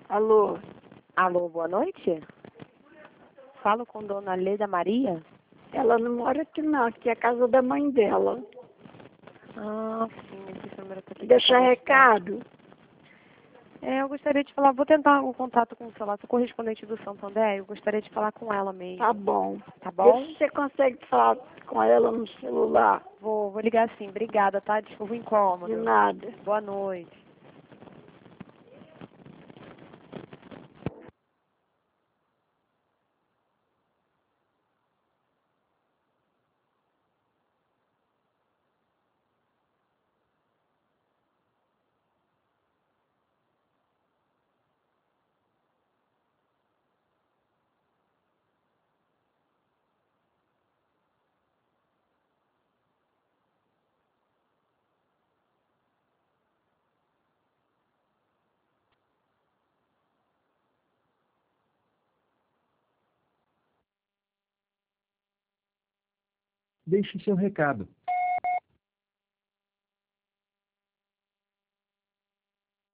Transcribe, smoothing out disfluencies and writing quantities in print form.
Alô? Alô, boa noite. Falo com Dona Leda Maria. Ela não mora aqui não, aqui é a casa da mãe dela. Ah, sim, esse número que eu tenho. Deixa recado. Eu gostaria de falar, vou tentar um contato com o celular, sou correspondente do Santander, eu gostaria de falar com ela mesmo. Tá bom. Tá bom? Vê se você consegue falar com ela no celular. Vou ligar sim, obrigada, tá? Desculpa o incômodo. De nada. Boa noite. Deixe seu recado.